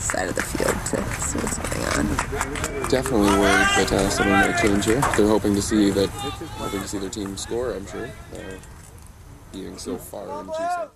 side of the field to see what's going on. Definitely worried that something might change here. They're hoping to see their team score, I'm sure, being so far into San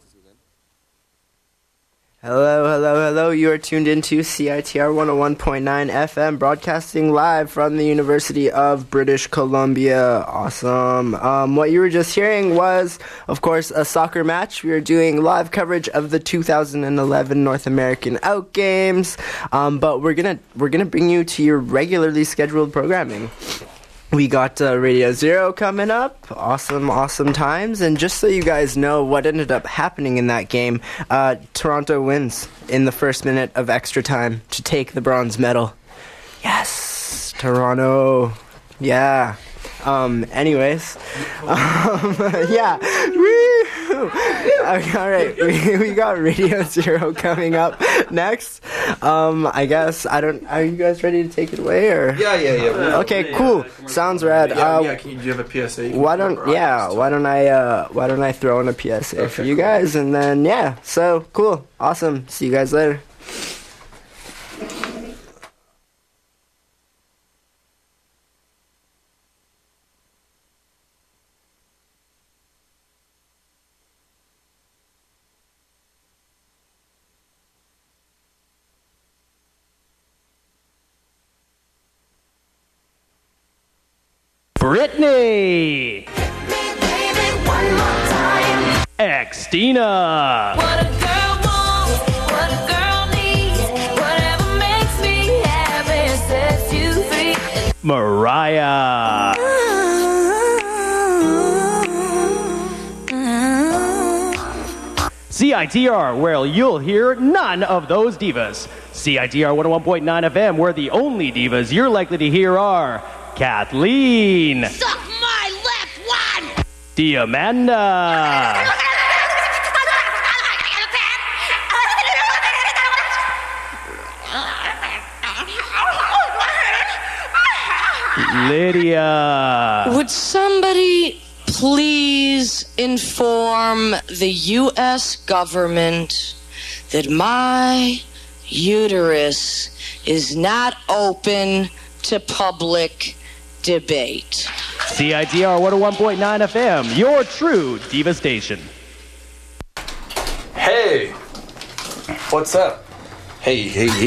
Hello. You are tuned into CITR 101.9 FM, broadcasting live from the University of British Columbia. Awesome. What you were just hearing was, of course, a soccer match. We are doing live coverage of the 2011 North American Out Games, but we're gonna bring you to your regularly scheduled programming. We got Radio Zero coming up. Awesome times. And just so you guys know what ended up happening in that game, Toronto wins in the first minute of extra time to take the bronze medal. Yes, Toronto. Yeah. Anyways. Yeah. Woo! All right. We got Radio Zero coming up next. I guess, are you guys ready to take it away, or? Yeah. Okay, cool. Sounds rad. Do you have a PSA? Why don't I throw in a PSA for you guys, and then, yeah. So, cool. Awesome. See you guys later. Brittany, Xtina, What a girl wants, what a girl needs, whatever makes me happy sets you free. Mariah, CITR, where you'll hear none of those divas. CITR 101.9 FM, where the only divas you're likely to hear are Kathleen, Suck my left one! Diamanda, Lydia, Would somebody please inform the U.S. government that my uterus is not open to public debate? CITR 101.9 FM, your true diva station. Hey, what's up? Hey.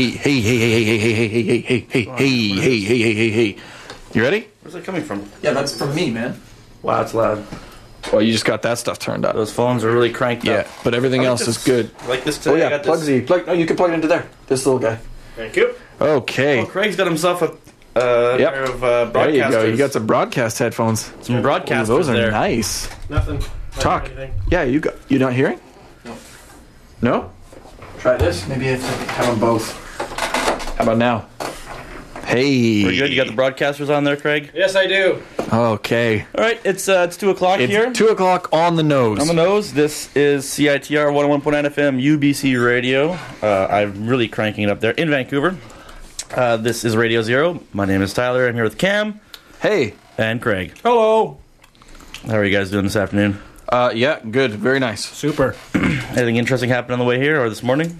You ready? Where's that coming from? Yeah, that's from me, man. Wow, it's loud. Well, you just got that stuff turned up. Those phones are really cranked up. Yeah, but everything else is good. Like this today. I got this. you can plug it into there. This little guy. Thank you. Okay. Well, Craig's got himself a pair of broadcasters. There you go. You got some broadcast headphones. Some broadcasters. Ooh, those are there. nice. Nothing. Talk. Yeah, you not hearing? No? Try this. Maybe I have them both. How about now? Hey. We're good. You got the broadcasters on there, Craig? Yes, I do. Okay. All right. It's 2 o'clock here. It's 2 o'clock on the nose. On the nose. This is CITR 101.9 FM UBC Radio. I'm really cranking it up there in Vancouver. This is Radio Zero. My name is Tyler. I'm here with Cam. Hey. And Craig. Hello. How are you guys doing this afternoon? Yeah, good. Very nice. Super. Anything interesting happened on the way here or this morning?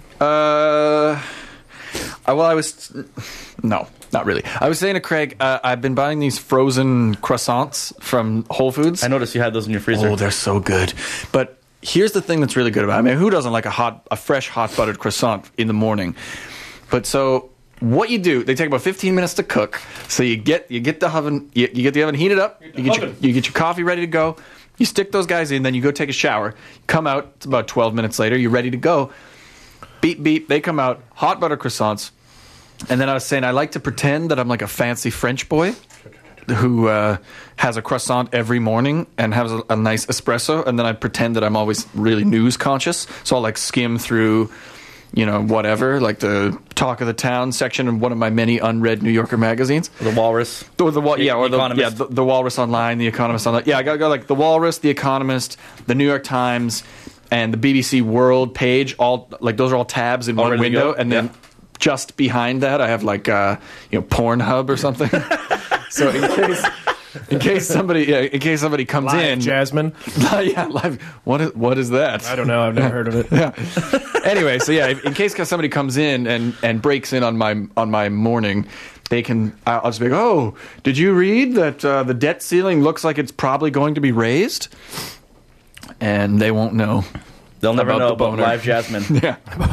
No, not really. I was saying to Craig, I've been buying these frozen croissants from Whole Foods. I noticed you had those in your freezer. Oh, they're so good. But here's the thing that's really good about it. I mean, who doesn't like a fresh hot buttered croissant in the morning? But so what you do, they take about 15 minutes to cook. So you get the oven, you get the oven heated up, you get your coffee ready to go. You stick those guys in, then you go take a shower. Come out, it's about 12 minutes later, you're ready to go. Beep, beep, they come out, hot butter croissants. And then I was saying, I like to pretend that I'm like a fancy French boy who has a croissant every morning and has a nice espresso. And then I pretend that I'm always really news conscious. So I'll like skim through, whatever, like the talk of the town section of one of my many unread New Yorker magazines. The Walrus. The Walrus Online, The Economist Online. Yeah, I got like The Walrus, The Economist, The New York Times, and the BBC World page. All like those are all tabs in one window, and then just behind that I have like Pornhub or something. So in case somebody comes Live in. Jasmine. Yeah, live. What is that? I don't know. I've never heard of it. Yeah. Anyway, so yeah, in case somebody comes in and breaks in on my morning, they can. I'll just be like, oh, did you read that the debt ceiling looks like it's probably going to be raised? And they won't know. They'll never about know the about boner. Live Jasmine. Yeah.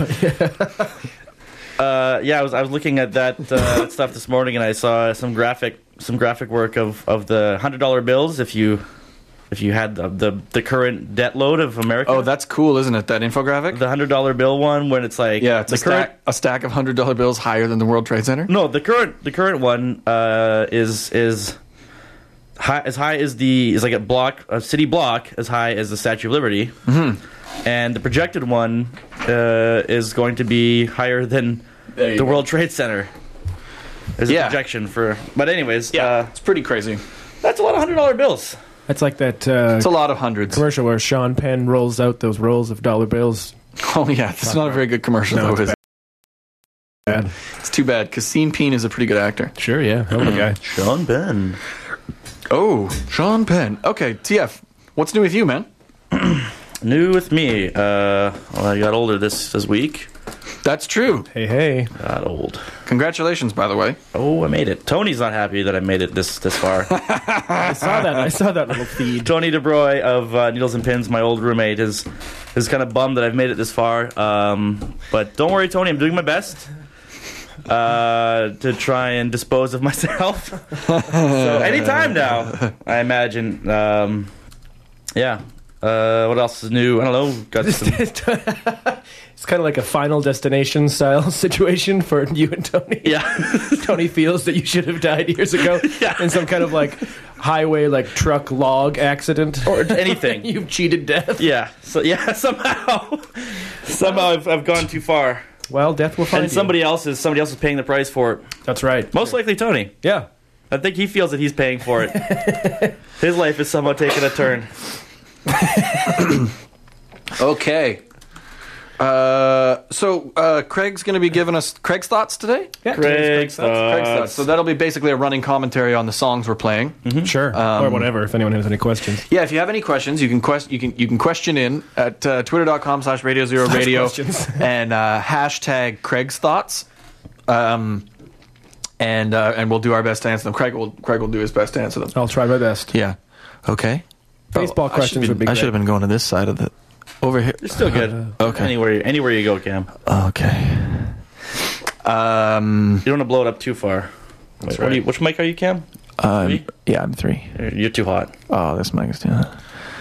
I was looking at that stuff this morning, and I saw some graphic work of the $100 bills. If you had the current debt load of America. Oh, that's cool, isn't it? That infographic. The $100 bill one, when it's like Yeah, it's a stack of $100 bills higher than the World Trade Center. No, the current one is high, as high as is like a city block as high as the Statue of Liberty, and the projected one is going to be higher than the World Trade Center. There's a projection for, but anyways, it's pretty crazy. That's a lot of $100 bills. That's like that It's a lot of hundreds. commercial where Sean Penn rolls out those rolls of dollar bills. Oh yeah, it's not a very good commercial No, though, it's is it? Bad. It's too bad because Sean Penn is a pretty good actor. Sure, yeah. Hell of a guy. Sean Penn. Oh, Sean Penn. Okay, TF, what's new with you, man? New with me. Well, I got older this week. That's true. Hey. Got old. Congratulations, by the way. Oh, I made it. Tony's not happy that I made it this far. I saw that little feed. Tony DeBroy of Needles and Pins, my old roommate, is kind of bummed that I've made it this far. But don't worry, Tony. I'm doing my best to try and dispose of myself. So anytime now, I imagine. Yeah. What else is new? I don't know. Got some... It's kind of like a Final Destination style situation for you and Tony. Yeah. Tony feels that you should have died years ago in some kind of like highway, like truck log accident or anything. You've cheated death. Yeah. So yeah, somehow I've gone too far. Well, death will find and somebody else is paying the price for it. That's right. Most likely Tony. Yeah. I think he feels that he's paying for it. His life is somehow taking a turn. Okay. So Craig's going to be giving us Craig's thoughts today? Yeah. Craig's thoughts. So that'll be basically a running commentary on the songs we're playing. Mm-hmm. Sure. Or whatever, if anyone has any questions. Yeah, if you have any questions, you can question in at twitter.com/Radio0Radio and hashtag Craig's thoughts. And we'll do our best to answer them. Craig will do his best to answer them. I'll try my best. Yeah. Okay. Baseball questions would be I great. should have been going to this side of the over here. You're still good. Okay. Anywhere you go, Cam. Okay. You don't want to blow it up too far. Wait, right. Which mic are you, Cam? Three? Yeah, I'm 3. You're too hot. Oh, this mic is too hot.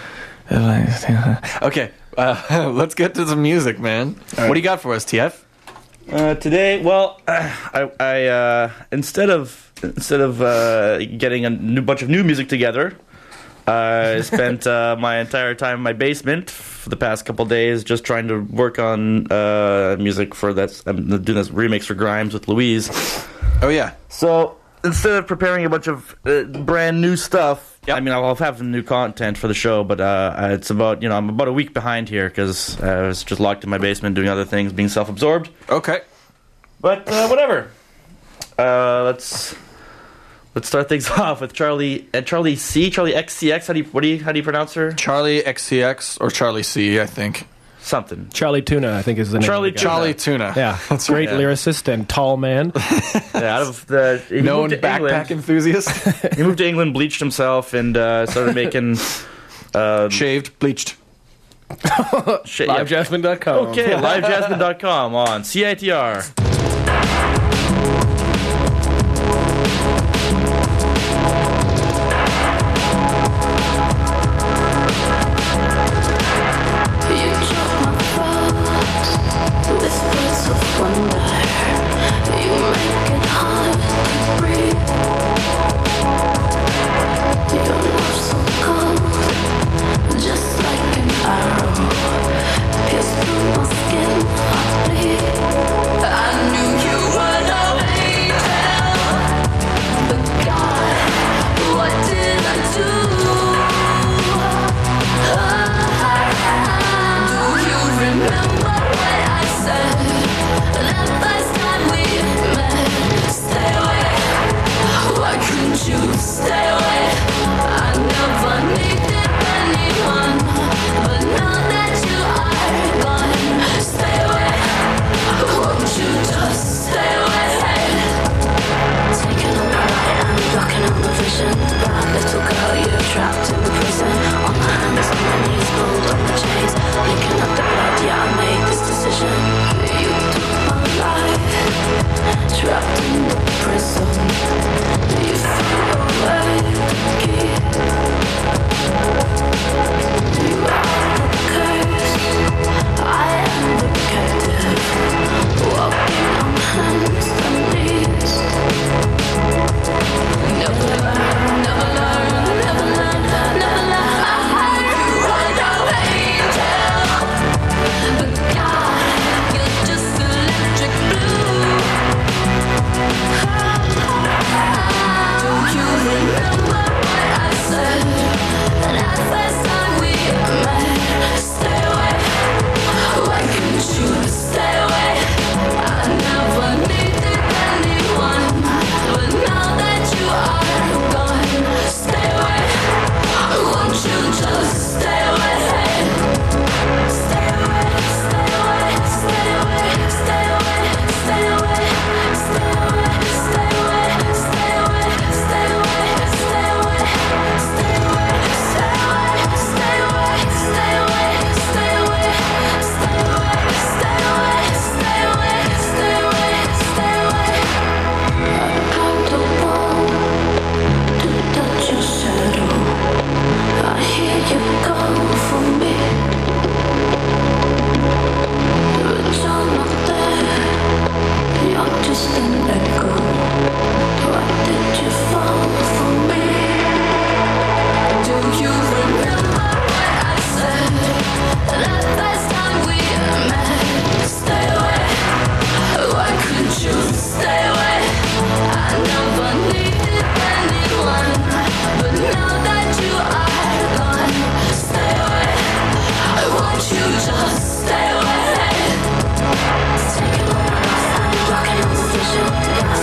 Okay. Let's get to some music, man. What do you got for us, TF? Today, well, I instead of getting a bunch of new music together, I spent my entire time in my basement for the past couple days just trying to work on music for that. I'm doing this remix for Grimes with Louise. Oh yeah. So instead of preparing a bunch of brand new stuff, I mean, I'll have new content for the show, but it's about I'm about a week behind here because I was just locked in my basement doing other things, being self-absorbed. Okay. But whatever. Let's start things off with Charlie XCX. How do you pronounce her? Charlie XCX or Charlie C, I think. Something. Charlie Tuna, I think is the name. Charlie Tuna. Yeah, that's great lyricist and tall man. Yeah, out of the known backpack enthusiast. He moved to England, bleached himself, and started making shaved, bleached. LiveJasmine.com. Okay, LiveJasmine.com on CITR. Remember what I said? Just stay away. Taking my breath, I'm rocking on the vision.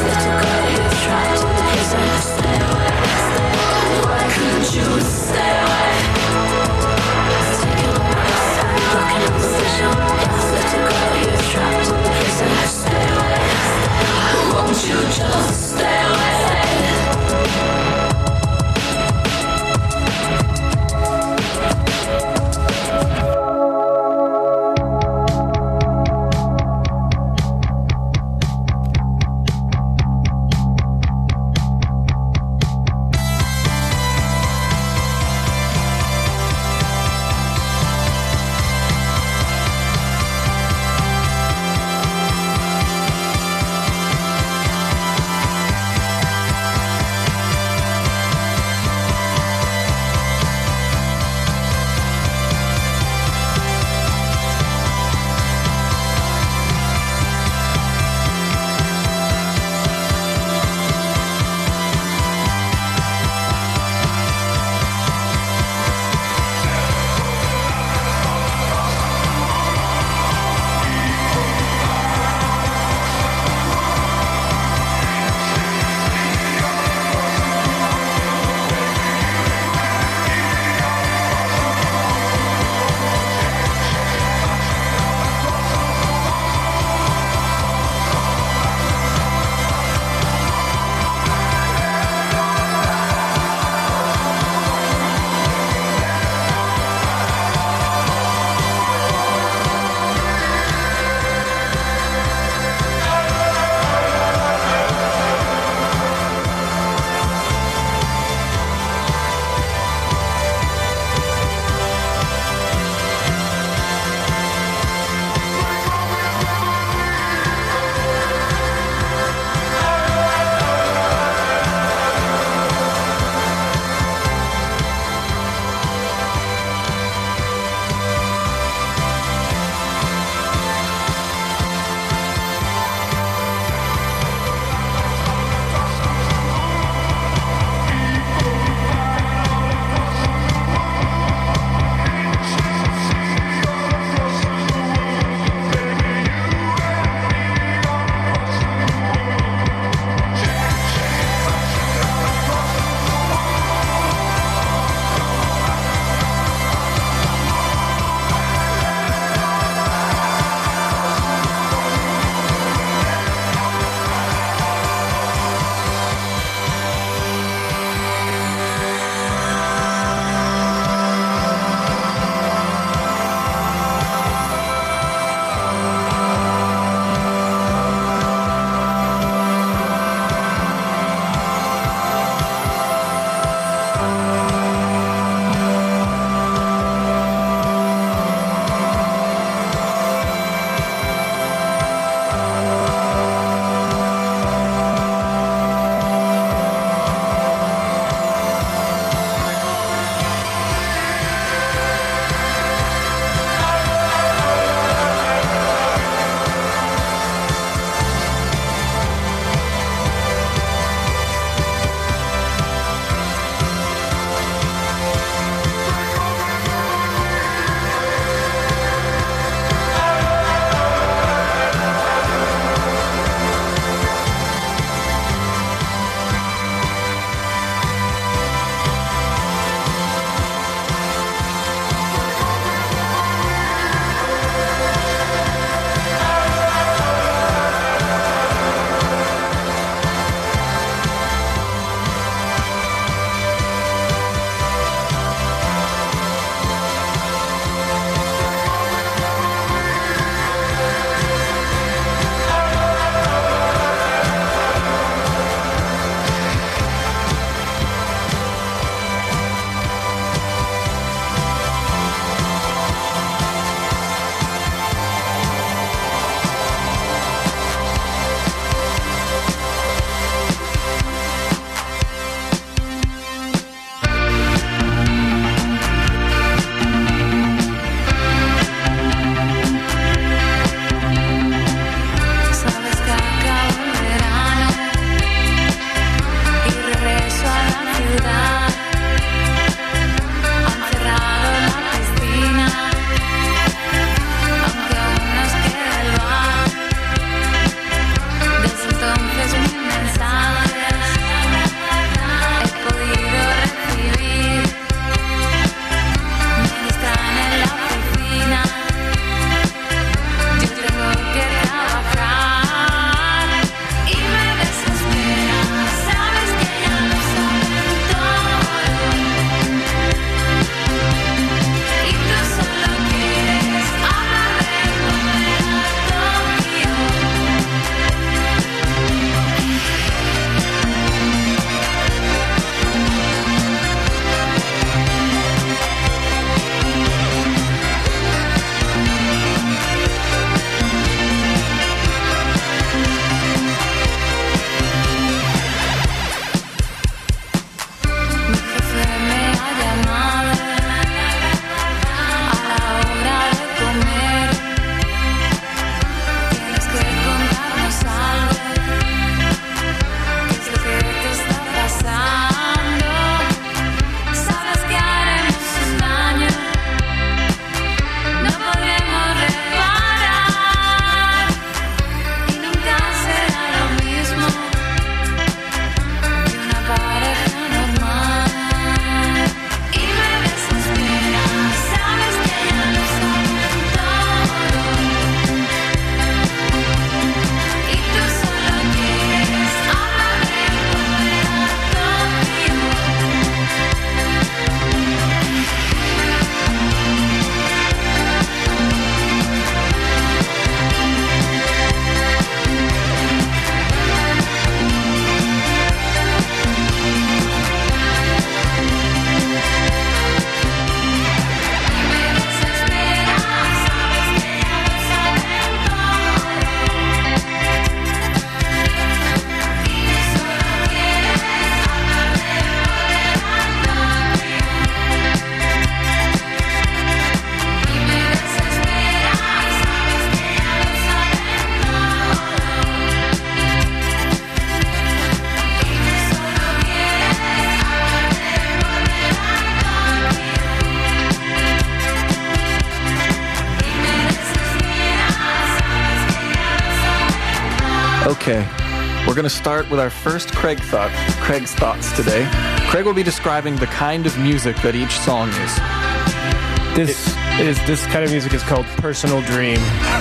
We're going to start with our first Craig's thoughts today. Craig will be describing the kind of music that each song is. This kind of music is called Personal Dream.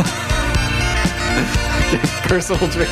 Personal Dream.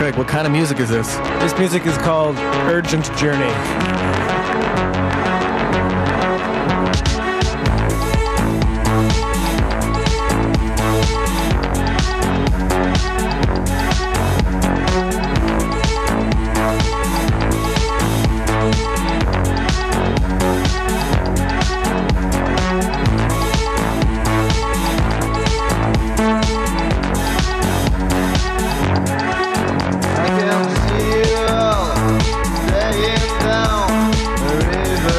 Craig, what kind of music is this? This music is called Urgent Journey. I can see you laying down the river.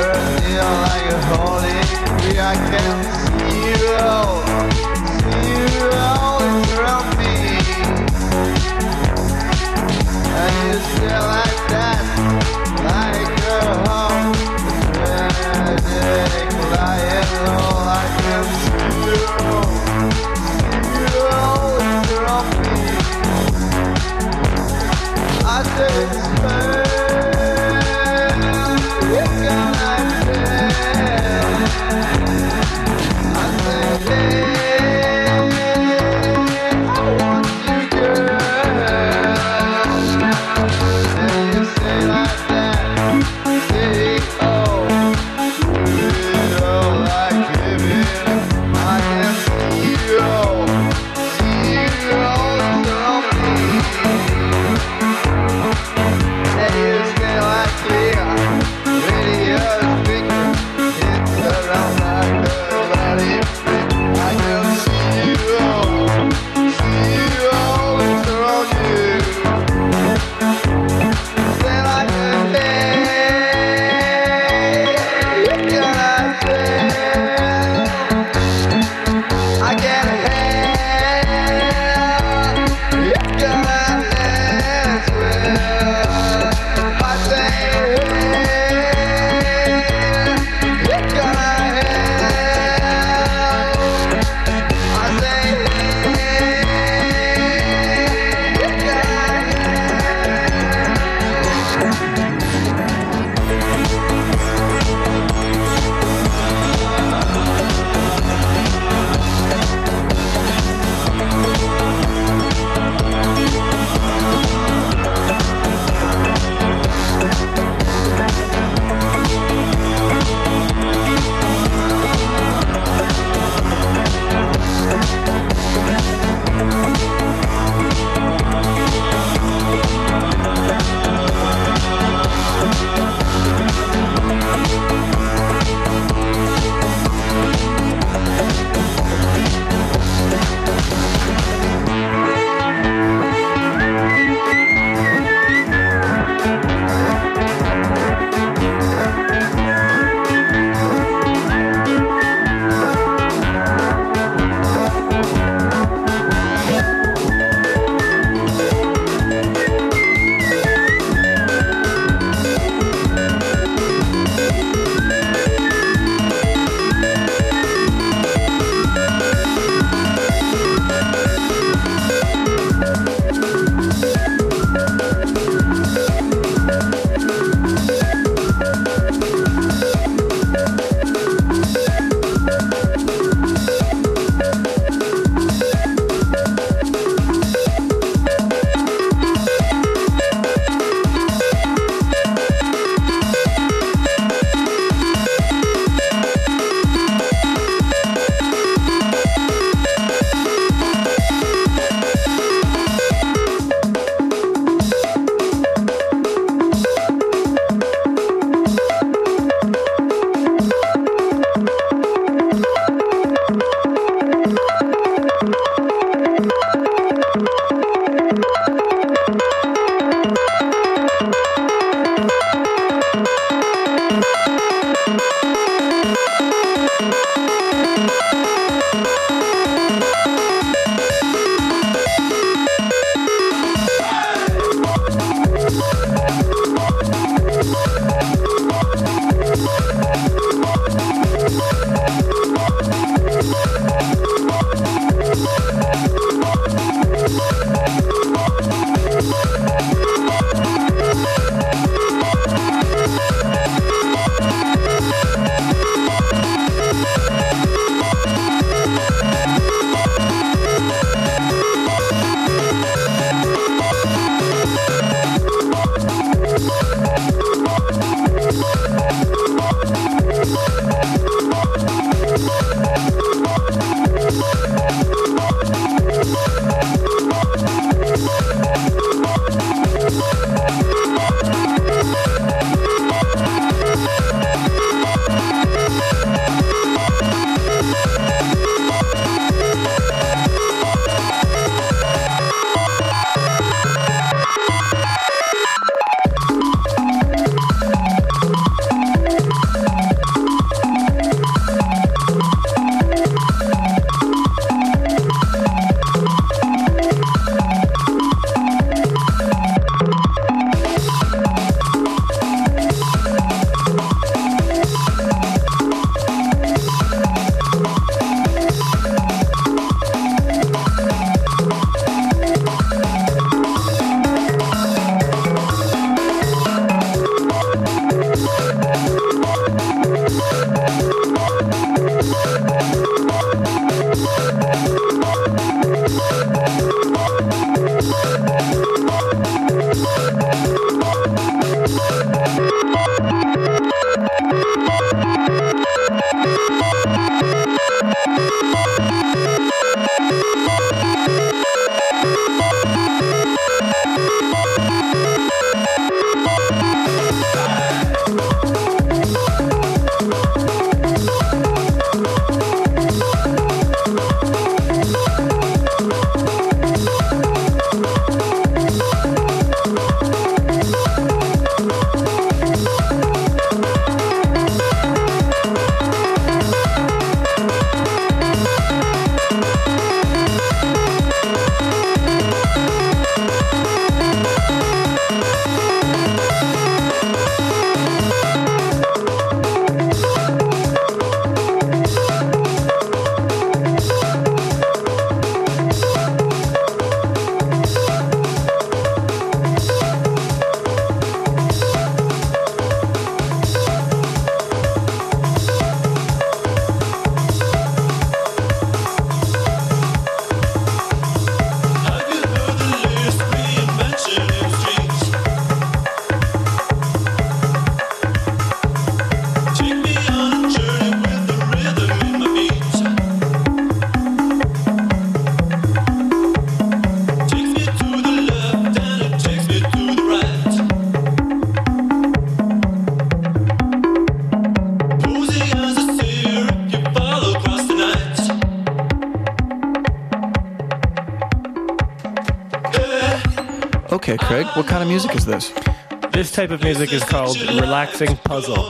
Okay, Craig, what kind of music is this? This type of music is called relaxing puzzle.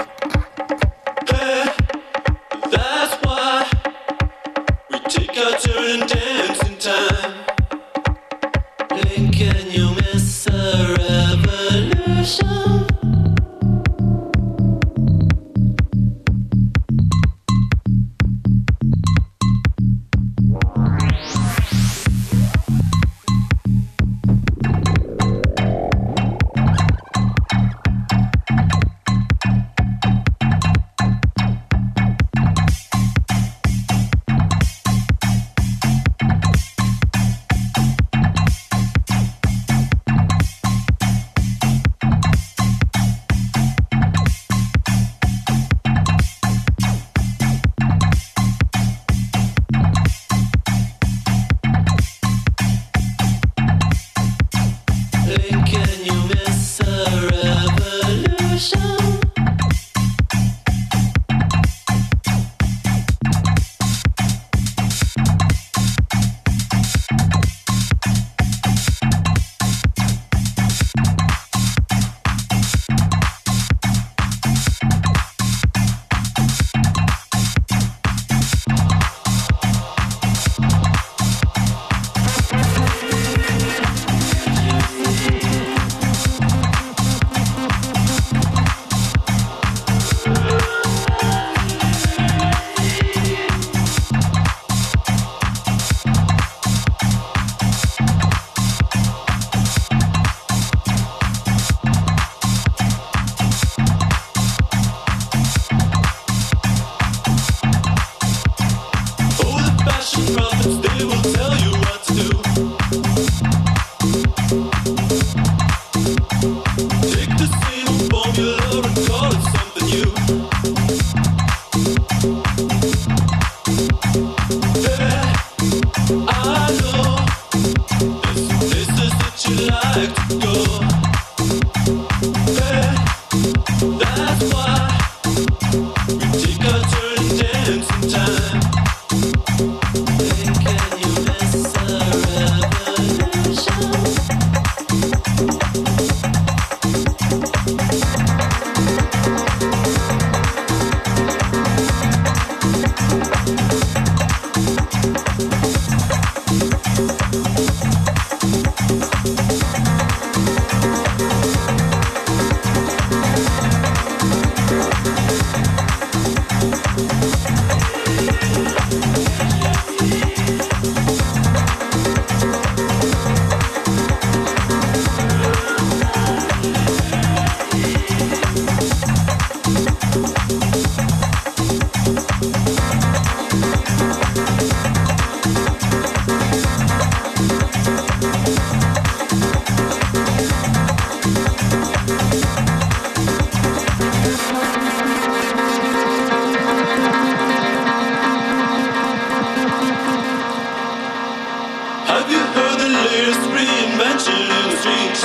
That's why we take our turn and dance in time. Can you miss a revolution? Can you miss a revolution? They will tell you what to do. Take the same formula and call it something new. Yeah, I know there's places that you like to go. Yeah, that's why we take our turn and dance in time. Have you heard the latest reinvention in the streets?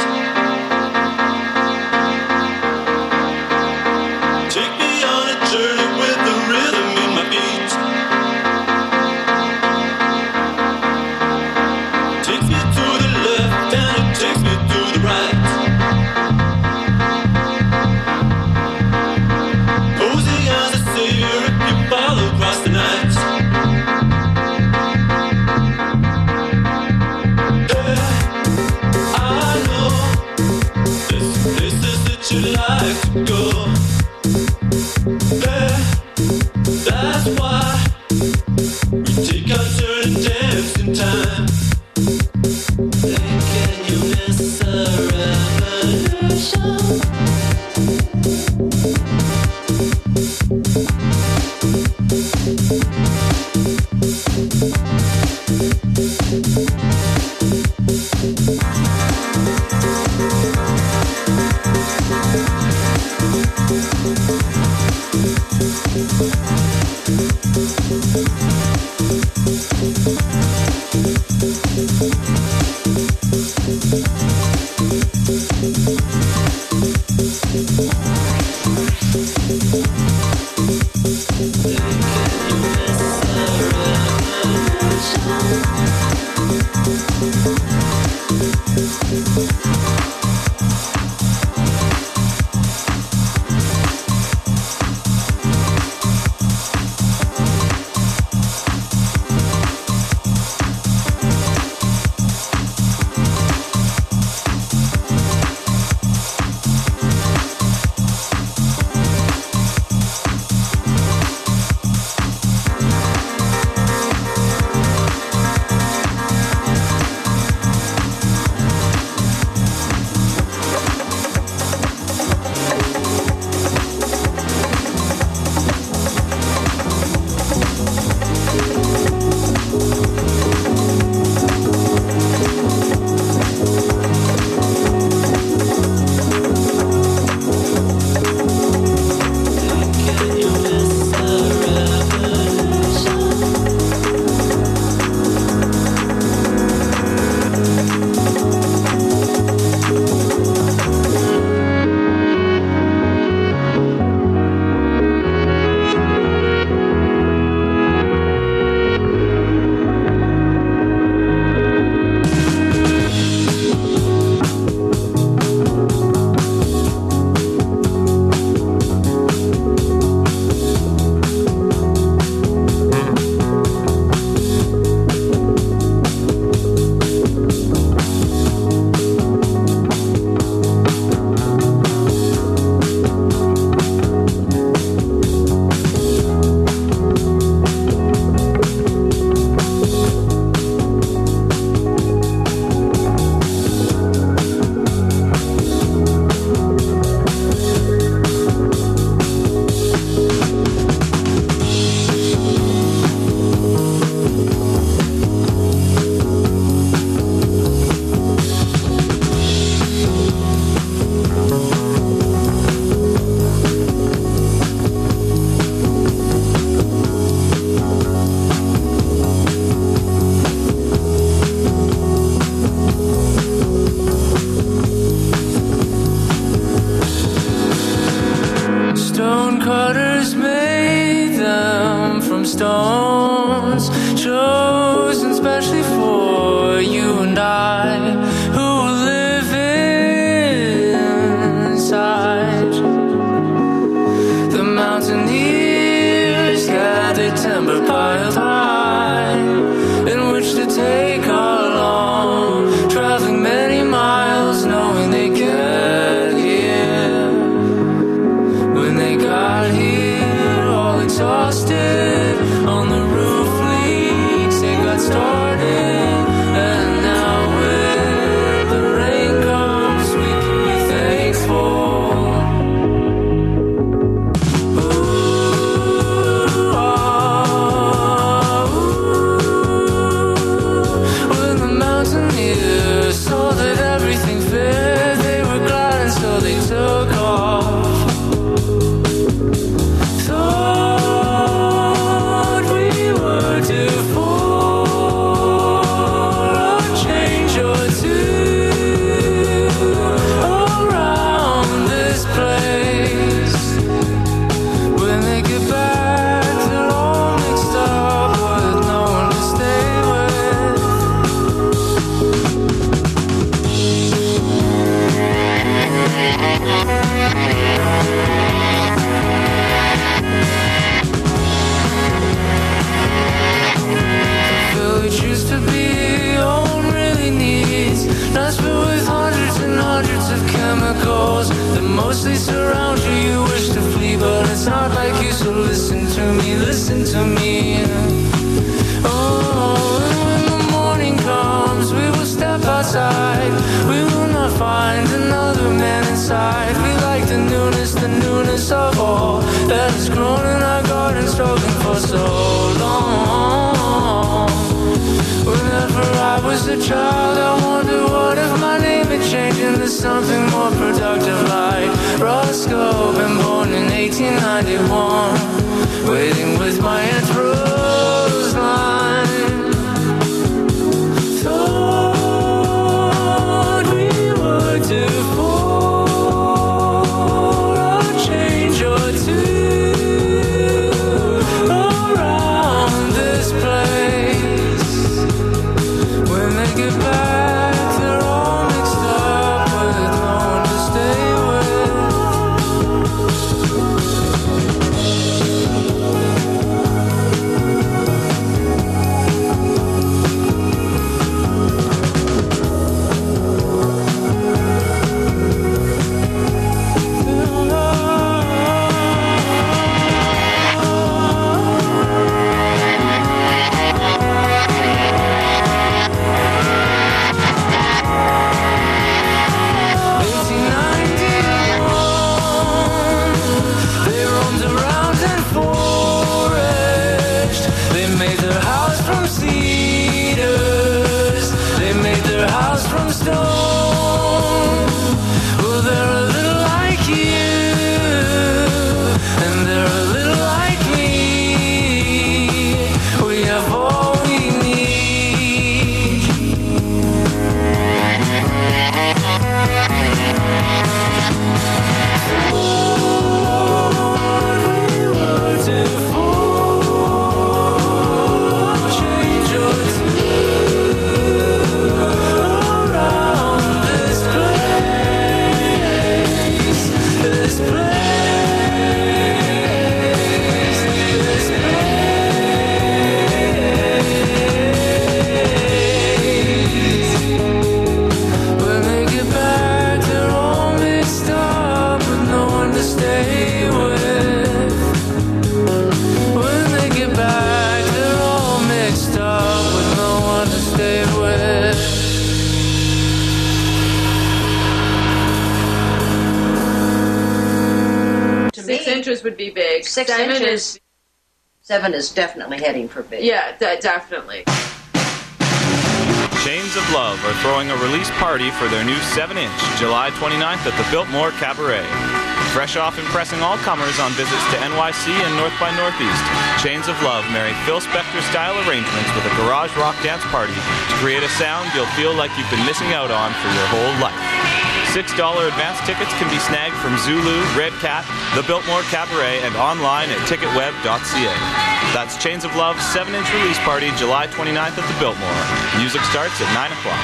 Take me on a journey with the rhythm in my beat. Takes me to the left and it takes me to the right. Posing as a savior if you follow across the night. You like to go there, that's why we take our turn and dance in time. Can you miss a revolution? Can you miss a revolution? stones chosen specially for you and I, who live inside. The mountaineers gathered timber piled high, in which to take our long, traveling many miles, knowing they get here. When they got here, all exhausted, on the roof leaks, they got started. And now when the rain comes, we can be thankful. When the mountaineers saw that everything fit, they were glad, and so they took off. Thought we were due for a change or two around this place. When they get back, they're all mixed up with no one to stay with. The village used to be home really needs, not spent with hundreds and hundreds of chemicals that mostly surround you. You wish to flee, but it's not like you, so listen to me, listen to me. Oh, and when the morning comes, we will step outside. We will not find another man inside. We like the newness of all that has grown in our garden, struggling for so long. Whenever I was a child, I wondered what if my name had changed into something more productive, like Roscoe. Been born in 1891, waiting with my Aunt Roseline. Thought we were due for a change or two around this place. When they get back, they're all inches would be big. 6 inches. 7 is definitely heading for big. Yeah, definitely. Chains of Love are throwing a release party for their new 7-inch, July 29th at the Biltmore Cabaret. Fresh off impressing all comers on visits to NYC and North by Northeast, Chains of Love marry Phil Spector-style arrangements with a garage rock dance party to create a sound you'll feel like you've been missing out on for your whole life. $6 advance tickets can be snagged from Zulu, Red Cat, the Biltmore Cabaret, and online at ticketweb.ca. That's Chains of Love 7-inch release party, July 29th at the Biltmore. Music starts at 9 o'clock.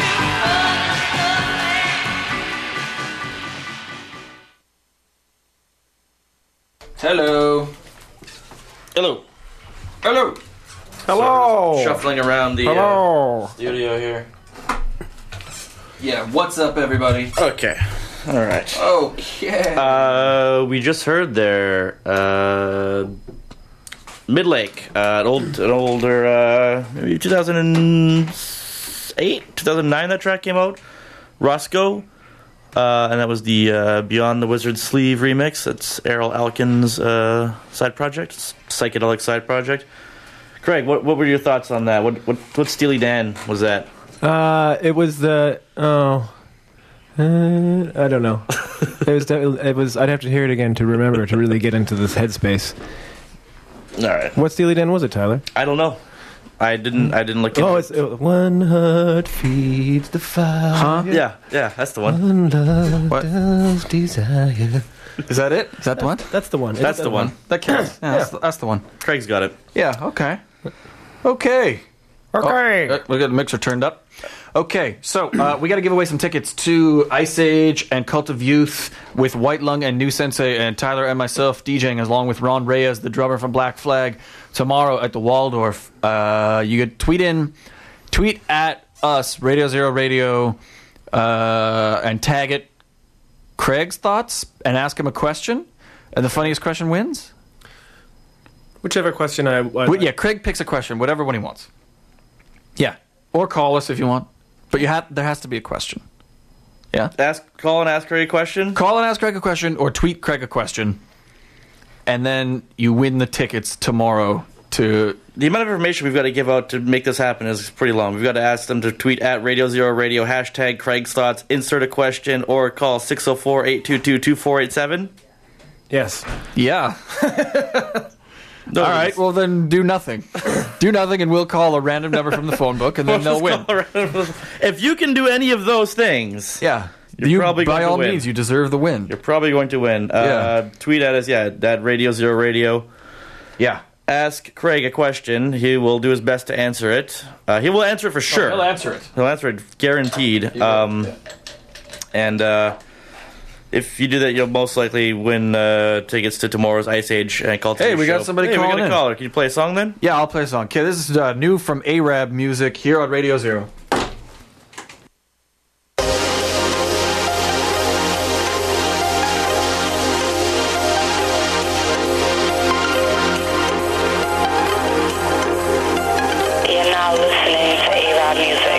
Hello. Hello. Hello. Hello. Shuffling around the Hello. studio here. Yeah, what's up, everybody? Okay. All right. Okay. We just heard there, Midlake, an older, maybe 2008, 2009 that track came out. Roscoe, and that was the Beyond the Wizard's Sleeve remix. It's Errol Alkin's side project, psychedelic side project. Craig, what were your thoughts on that? What Steely Dan was that? It was the I don't know. It was. I'd have to hear it again to remember to really get into this headspace. All right. What Steely Dan was it, Tyler? I don't know. I didn't look into it's One Heart Feeds the Fire. Huh? Yeah, that's the one. One love does desire. Is that it? Is that the one? That's the one. That's the one. That counts. Yeah, that's the one. Craig's got it. Yeah, okay. Okay. Okay. We got the mixer turned up. Okay, so we got to give away some tickets to Ice Age and Cult of Youth with White Lung and New Sensei and Tyler and myself DJing along with Ron Reyes, the drummer from Black Flag, tomorrow at the Waldorf. You could tweet at us, Radio Zero Radio, and tag it Craig's thoughts and ask him a question, and the funniest question wins. Whichever question yeah, Craig picks a question, whatever one he wants. Yeah, or call us if you want, but there has to be a question. Yeah, call and ask Craig a question. Call and ask Craig a question, or tweet Craig a question, and then you win the tickets tomorrow. To the amount of information we've got to give out to make this happen is pretty long. We've got to ask them to tweet at Radio Zero Radio, hashtag Craig's Thoughts, insert a question, or call 604-822-2487. Yes. Yeah. All right, well then do nothing. Do nothing and we'll call a random number from the phone book and then they'll win. If you can do any of those things, yeah, you're probably going by to all win. means, you deserve the win. You're probably going to win. Tweet at us, at Radio Zero Radio. Yeah. Ask Craig a question. He will do his best to answer it. He will answer it for sure. He'll answer it. He'll answer it, guaranteed. If you do that, you'll most likely win tickets to tomorrow's Ice Age and Cult of Youth Hey, we got show. somebody we calling got a in. caller. Can you play a song then? Yeah, I'll play a song. Okay, this is new from Arab Music here on Radio Zero. You're now listening to Arab Music.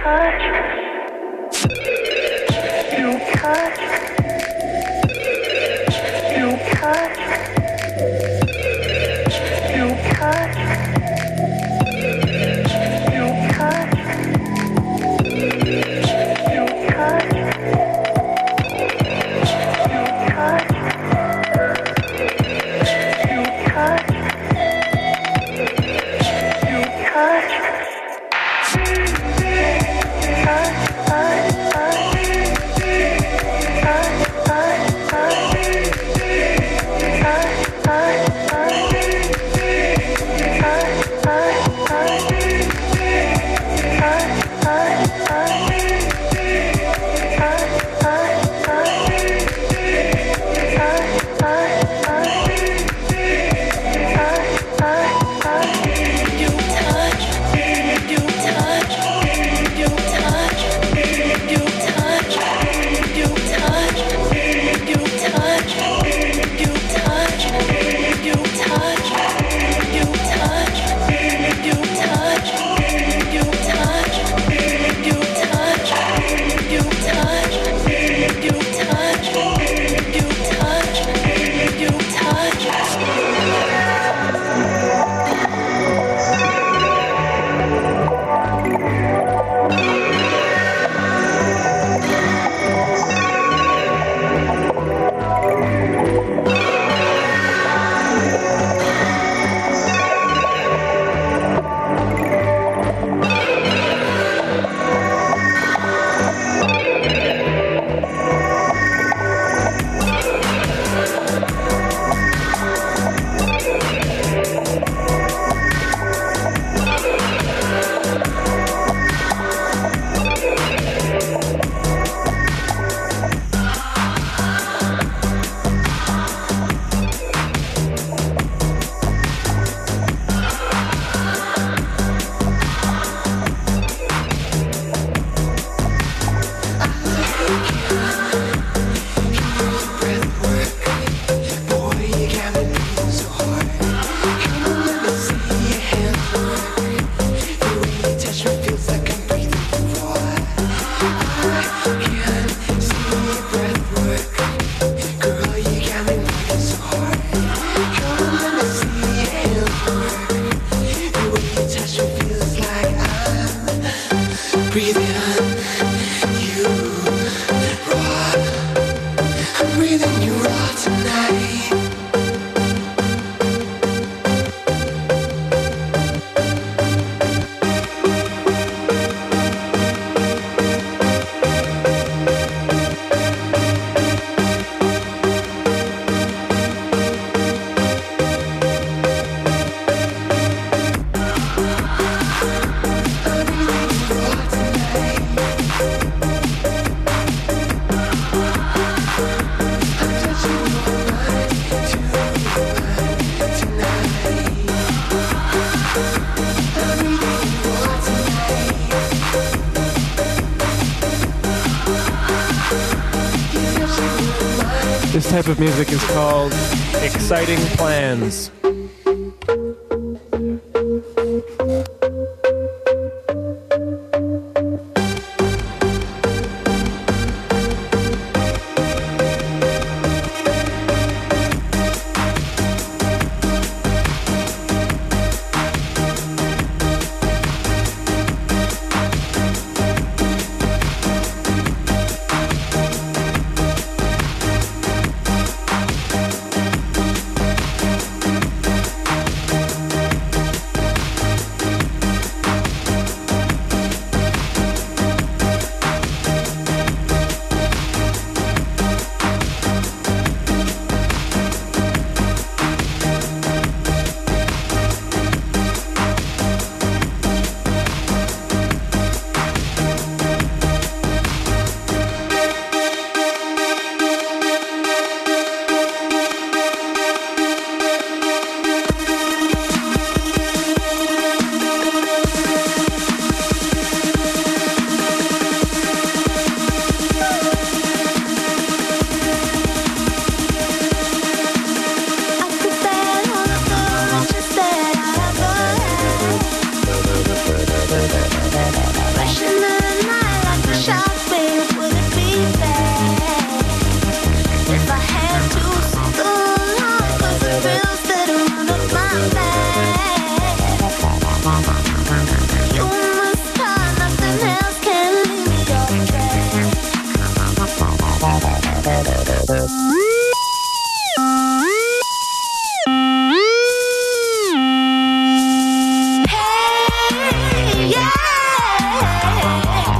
This type of music is called exciting plans.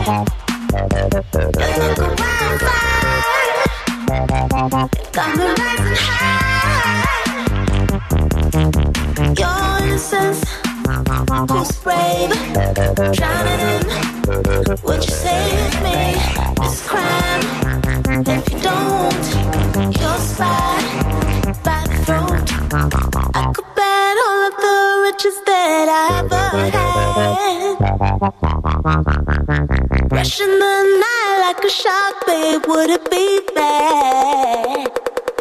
like a wildfire. Got me rising high. Your innocence, who's brave, drowning in. Would you save me this crime? If you don't, you'll slide by the throat. I could bet all of the riches that I ever had. Rushing the night like a shark, babe, would it be bad?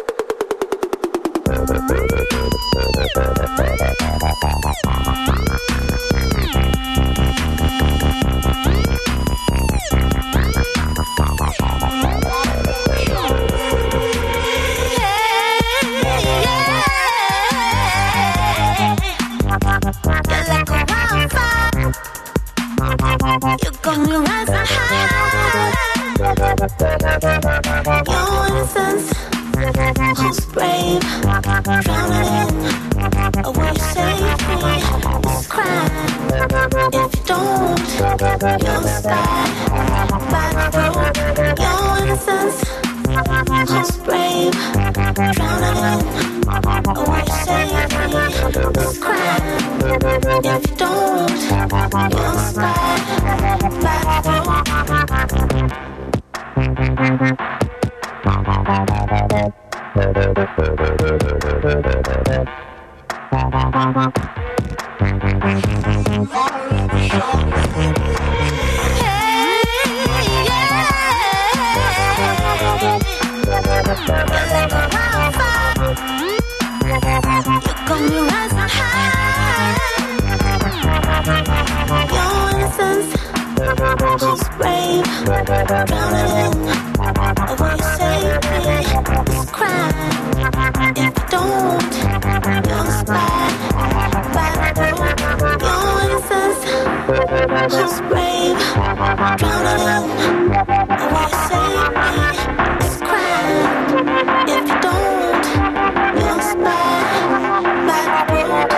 You got me rising high. Your innocence, who's brave, drowning in. Will you save me this crime? If you don't, you'll slide by the throat. Your innocence, who's brave, drowning in. Will you save me this crime? If you don't, you'll slide by the throat. Who's brave, drowning in. Will you save me this crime? If you don't, you'll slide by the throat. Your innocence, who's brave, drowning in. Will you save me this crime? If you don't, you'll slide by the throat.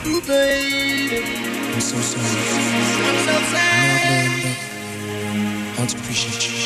Ooh, baby. I'm so sorry. I'm so sad. How to appreciate you.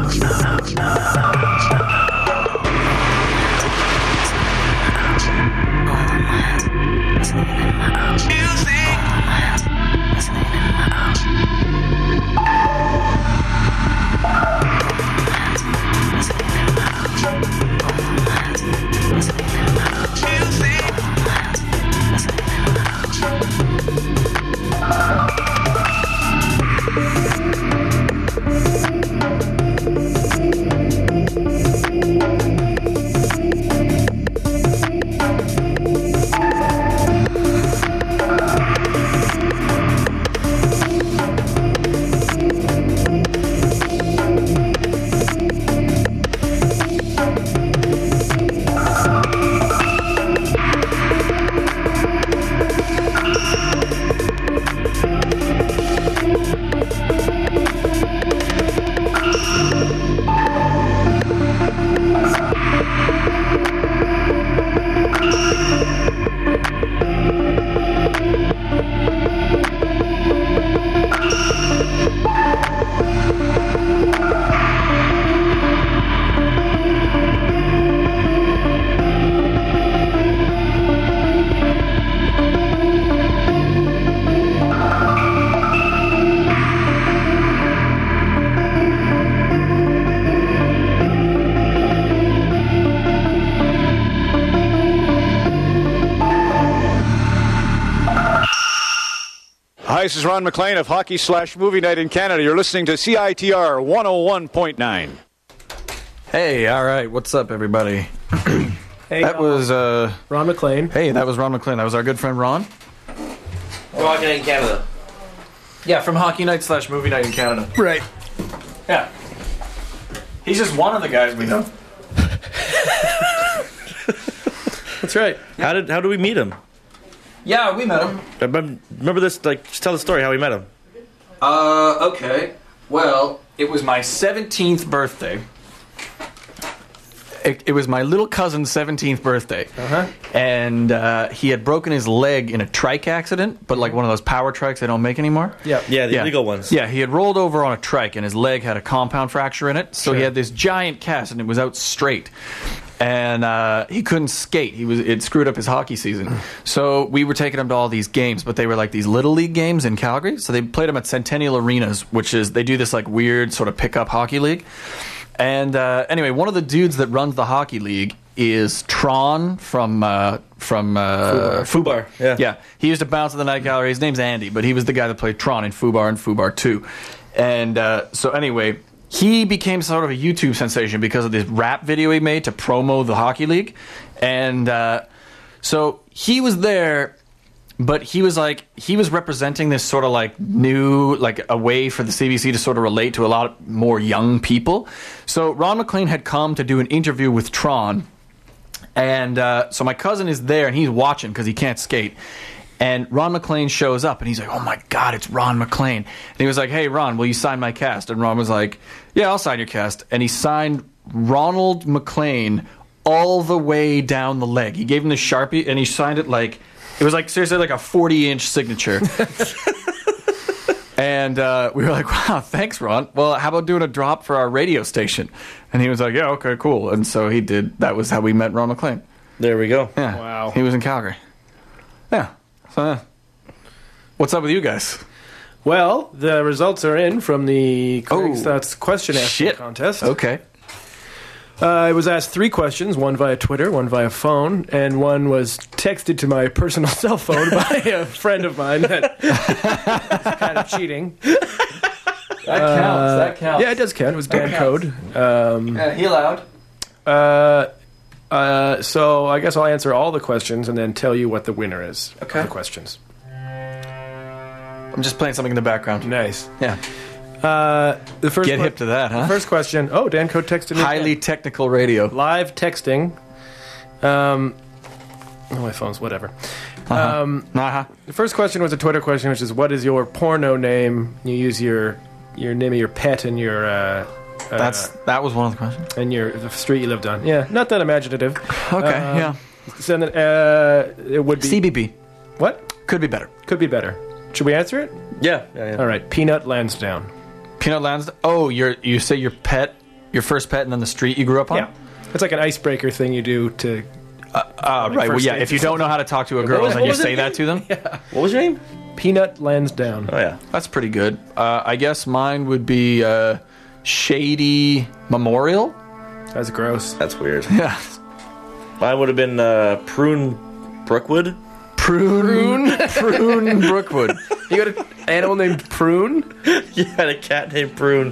Hi, this is Ron McLean of Hockey/Movie Night in Canada. You're listening to CITR 101.9. Hey, all right. What's up, everybody? Hey, that was Ron McLean. Hey, that was Ron McLean. That was our good friend Ron. From Hockey Night in Canada. Yeah, from Hockey Night/Movie Night in Canada. Right. Yeah. He's just one of the guys we know. That's right. How did we meet him? Yeah, we met him. Remember this? Like, just tell the story how we met him. Okay. Well, it was my 17th birthday. It was my little cousin's 17th birthday. Uh-huh. And he had broken his leg in a trike accident, but like one of those power trikes they don't make anymore. Yeah, the illegal ones. Yeah, he had rolled over on a trike and his leg had a compound fracture in it. So Sure. he had this giant cast and it was out straight. And he couldn't skate. It screwed up his hockey season. So we were taking him to all these games, but they were like these little league games in Calgary. So they played him at Centennial Arenas, which is they do this like weird sort of pickup hockey league. And anyway, one of the dudes that runs the hockey league is Tron from Fubar. Yeah, he used to bounce at the night gallery. His name's Andy, but he was the guy that played Tron in Fubar and Fubar 2. And so anyway, he became sort of a YouTube sensation because of this rap video he made to promo the hockey league. And so he was there, but he was representing this sort of like new, like a way for the CBC to sort of relate to a lot more young people. So Ron McLean had come to do an interview with Tron. And so my cousin is there and he's watching because he can't skate. And Ron McLean shows up and he's like, oh my God, it's Ron McLean. And he was like, hey, Ron, will you sign my cast? And Ron was like, yeah, I'll sign your cast. And he signed Ronald McLean all the way down the leg. He gave him the Sharpie and he signed it like, it was like seriously like a 40-inch signature. And we were like, wow, thanks, Ron. Well, how about doing a drop for our radio station? And he was like, yeah, okay, cool. And so he did. That was how we met Ron McLean. There we go. Yeah. Wow. He was in Calgary. Yeah. So, what's up with you guys? Well, the results are in from the Craig's Thoughts question asking contest. Okay. I was asked 3 questions, one via Twitter, one via phone, and one was texted to my personal cell phone by a friend of mine. That's kind of cheating. That counts. Yeah, it does count. It was Dan Code. He allowed. So I guess I'll answer all the questions and then tell you what the winner is of the questions. I'm just playing something in the background. Nice. Yeah. The first Get hip to that, huh? The first question. Oh, Dan Code texted me. Highly technical radio. Live texting. My phone's whatever. The first question was a Twitter question, which is, what is your porno name? You use your name of your pet and your... that was one of the questions. And the street you lived on. Yeah, not that imaginative. Okay, yeah. So then, it would be... CBB. What? Could be better. Could be better. Should we answer it? Yeah. All right, Peanut Lansdowne. Peanut Lansdowne? Oh, you say your pet Your first pet and then the street you grew up on? Yeah. It's like an icebreaker thing you do to... right. Well, yeah, if you don't know how to talk to a girl, then you say that to them. Yeah. What was your name? Peanut Lansdowne. Oh, yeah. That's pretty good. I guess mine would be Shady Memorial. That's gross. That's weird. Yeah. Mine would have been Prune Brookwood. Prune Brookwood. You got an animal named Prune? You had a cat named Prune.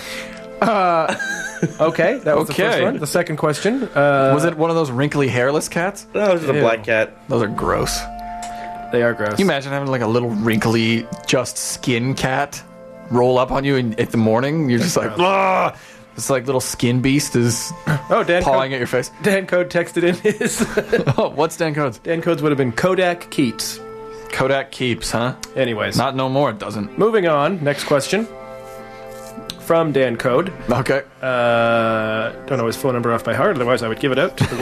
Okay, that was the first one. The second question. Was it one of those wrinkly hairless cats? No, it was just a black cat. Those are gross. They are gross. Can you imagine having like a little wrinkly, just skin cat roll up on you at the morning? You're just like, ah! This like little skin beast is pawing at your face. Dan Code texted in his... Oh, what's Dan Code's? Dan Code's would have been Kodak Keeps. Kodak Keeps, huh? Anyways. Not no more, it doesn't. Moving on, next question. From Dan Code. Okay. Don't know his phone number off by heart, otherwise I would give it out to the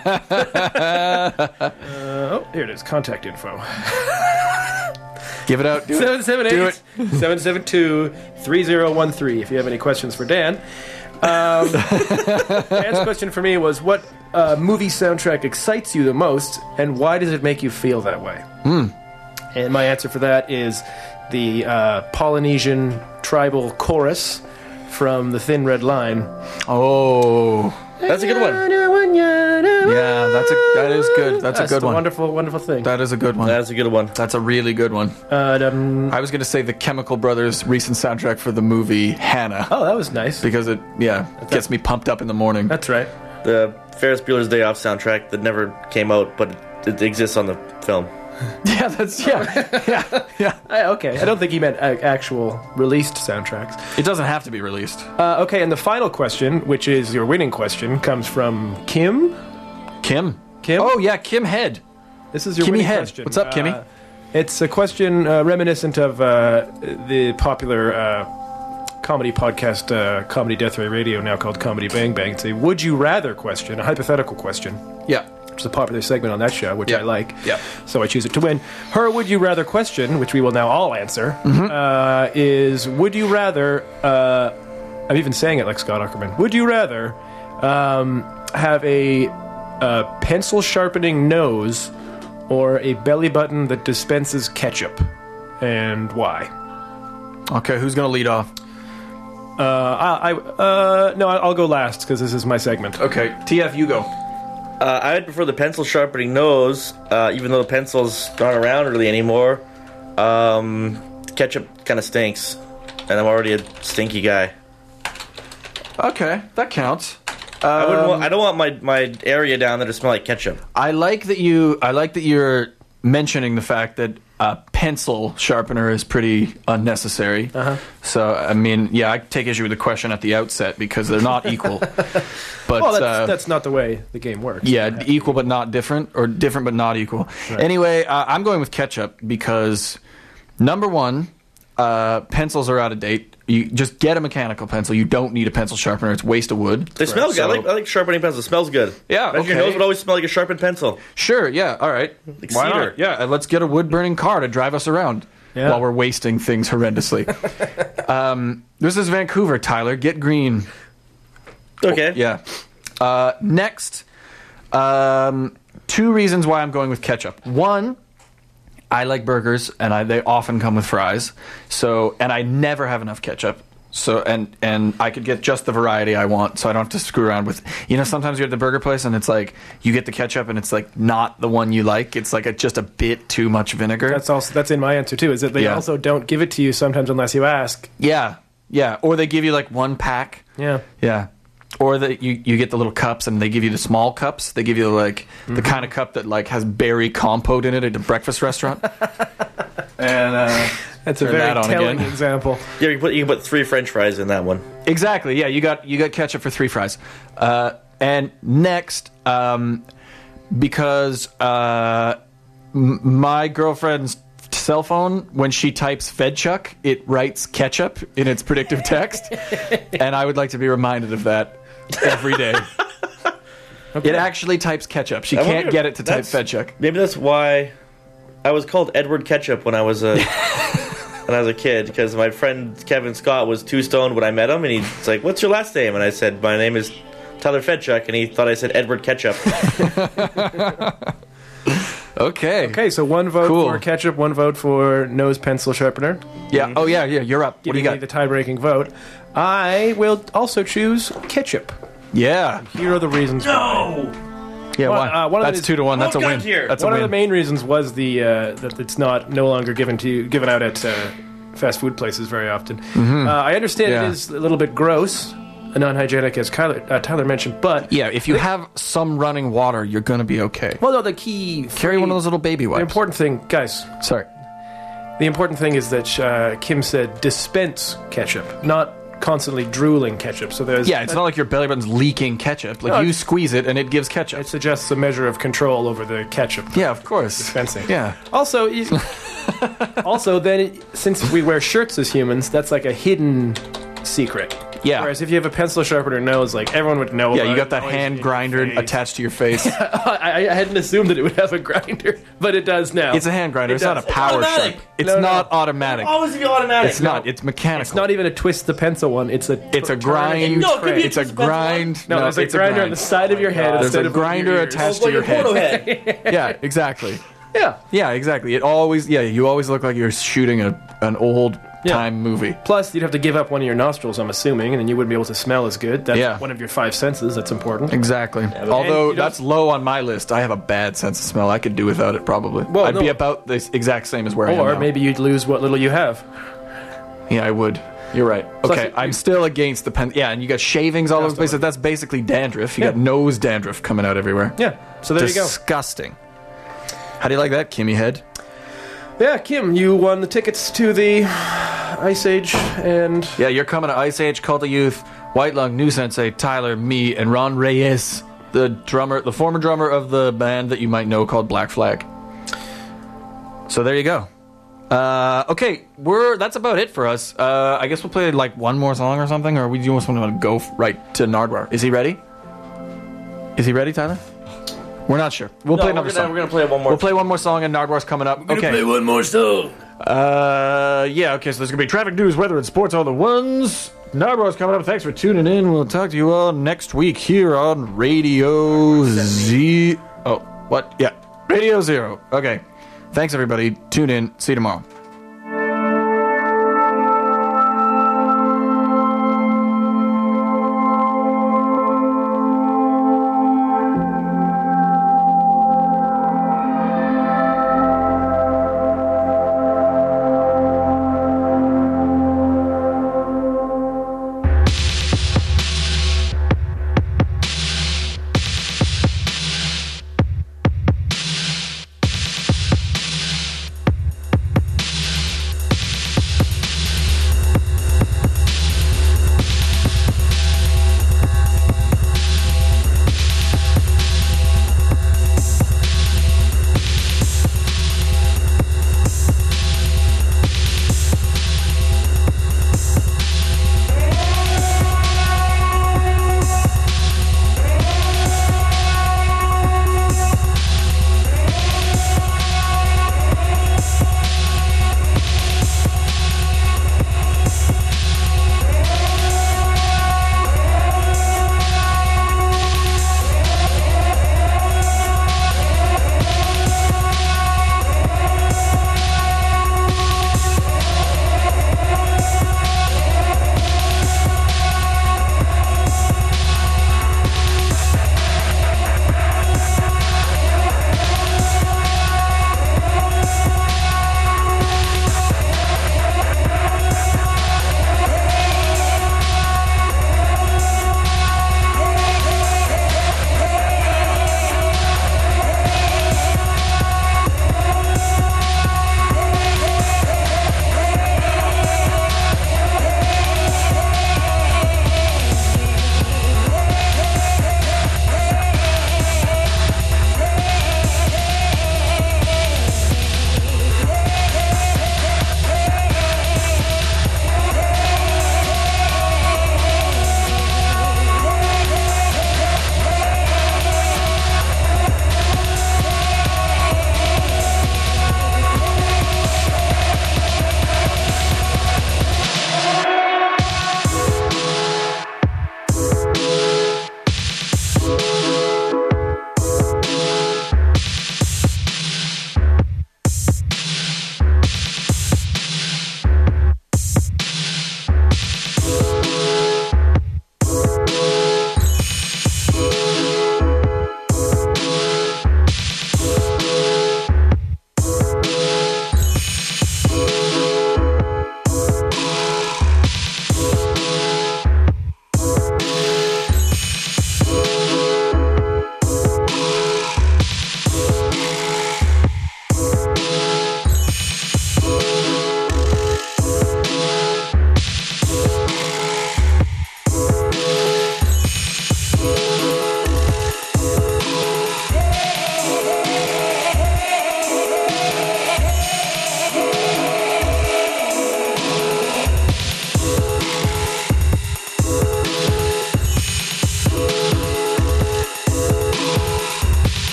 world. Here it is, contact info. Give it out. 778-772-3013 if you have any questions for Dan. Dan's question for me was, what movie soundtrack excites you the most, and why does it make you feel that way? And my answer for that is the Polynesian tribal chorus from The Thin Red Line. Oh, that's a good one. Yeah, that is good. That's a good one. Wonderful, wonderful thing. That is a good one. That's a good one. That's a really good one. I was going to say the Chemical Brothers' recent soundtrack for the movie Hannah. Oh, that was nice. Because it gets me pumped up in the morning. That's right. The Ferris Bueller's Day Off soundtrack that never came out, but it exists on the film. Yeah, that's yeah. Okay, I don't think he meant actual released soundtracks. It doesn't have to be released. Okay, and the final question, which is your winning question, comes from Kim. Kim? Oh yeah, Kim Head. This is your Kimmy winning Head. question. What's up, Kimmy? It's a question reminiscent of the popular comedy podcast, Comedy Death Ray Radio, now called Comedy Bang Bang. It's a would you rather question, a hypothetical question. Yeah. Which is a popular segment on that show, which I like. Yeah. So I choose it to win. Her would you rather question, which we will now all answer, is would you rather, I'm even saying it like Scott Aukerman, would you rather have a pencil sharpening nose or a belly button that dispenses ketchup? And why? Okay, who's going to lead off? I'll go last because this is my segment. Okay, TF, you go. I'd prefer the pencil sharpening nose, even though the pencils aren't around really anymore. Ketchup kind of stinks, and I'm already a stinky guy. Okay, that counts. I don't want my area down there to smell like ketchup. I like that you're mentioning the fact that a pencil sharpener is pretty unnecessary. So, I mean, yeah, I take issue with the question at the outset because they're not equal. But that's not the way the game works. Yeah, equal but not different, or different but not equal. Right. Anyway, I'm going with ketchup because, number one, pencils are out of date. You just get a mechanical pencil. You don't need a pencil sharpener. It's a waste of wood. They smell good. I like sharpening pencils. It smells good. Yeah, Imagine your nose would always smell like a sharpened pencil. Sure, yeah, all right. Like Why cedar. not? Yeah, let's get a wood-burning car to drive us around while we're wasting things horrendously. This is Vancouver, Tyler. Get green. Okay. Yeah. Next, 2 reasons why I'm going with ketchup. One, I like burgers, and they often come with fries. So, and I never have enough ketchup. So, and I could get just the variety I want, so I don't have to screw around with. You know, sometimes you're at the burger place, and it's like you get the ketchup, and it's like not the one you like. It's like just a bit too much vinegar. That's in my answer too. Is that they also don't give it to you sometimes unless you ask. Yeah, yeah. Or they give you like 1 pack. Yeah, yeah. Or that you get the little cups, and they give you the small cups. They give you like the kind of cup that like has berry compote in it at a breakfast restaurant. And that's a very telling example. Yeah, you can put 3 French fries in that one. Exactly. Yeah, you got ketchup for 3 fries. And next, because my girlfriend's cell phone, when she types FedChuck, it writes ketchup in its predictive text, and I would like to be reminded of that every day. It actually types ketchup. She can't get it to type FedChuck. Maybe that's why I was called Edward Ketchup when I was a when I was a kid because my friend Kevin Scott was too stoned when I met him, and he's like, "What's your last name?" And I said, "My name is Tyler Fedchuk," and he thought I said Edward Ketchup. Okay, so one vote for ketchup, one vote for nose pencil sharpener. Yeah. Oh, yeah. You're up. What do you got? The tie-breaking vote. I will also choose ketchup. Yeah. Here are the reasons. No. Yeah. Why? That's 2-1. That's a win. That's one a of win. the main reasons was the that it's no longer given out at fast food places very often. Mm-hmm. I understand it is a little bit gross. Non-hygienic, as Tyler mentioned, but yeah, if you have some running water, you're going to be okay. Well, no, the key carry one of those little baby wipes. The important thing, guys. Sorry. The important thing is that Kim said dispense ketchup, not constantly drooling ketchup. So there's it's not like your belly button's leaking ketchup. Like you squeeze it and it gives ketchup. It suggests a measure of control over the ketchup. Yeah, of course. Dispensing. Yeah. Also, since we wear shirts as humans, that's like a hidden secret. Yeah. Whereas if you have a pencil sharpener nose, like everyone would know. Yeah, about you got that hand grinder attached to your face. I hadn't assumed that it would have a grinder, but it does now. It's a hand grinder. It's not a power sharp. It's not automatic. Always be automatic. It's not. It's mechanical. It's not even a twist the pencil one. It's a grind. No, it's a grind. No, there's a grinder on the side of your head. There's a grinder attached to your head. Yeah, exactly. Yeah, exactly. You always look like you're shooting an old time movie. Plus, you'd have to give up one of your nostrils, I'm assuming, and then you wouldn't be able to smell as good. That's one of your 5 senses. That's important. Exactly. Although that's low on my list. I have a bad sense of smell. I could do without it probably. Well, I'd be about the exact same as where I am now. Or maybe you'd lose what little you have. Yeah, I would. You're right. Okay, I'm still against the pen. Yeah, and you got shavings all over the place. That's basically dandruff. You got nose dandruff coming out everywhere. Yeah. So there you go. Disgusting. How do you like that, Kimmy Head? Yeah, Kim, you won the tickets to the Ice Age, and yeah, you're coming to Ice Age, Cult of Youth, White Lung, New Sensei, Tyler, me, and Ron Reyes, the former drummer of the band that you might know called Black Flag. So there you go. Okay, that's about it for us. I guess we'll play like one more song or something, or we do want to go right to Nardwar. Is he ready? Is he ready, Tyler? We're not sure. We'll play another song. We're gonna play one more. We'll play one more song, and Nardwar's coming up. We're gonna play one more song. Yeah. Okay. So there's gonna be traffic news, weather, and sports. All the ones. Nardwar's coming up. Thanks for tuning in. We'll talk to you all next week here on Radio Z. Oh, what? Yeah, Radio Zero. Okay. Thanks everybody. Tune in. See you tomorrow.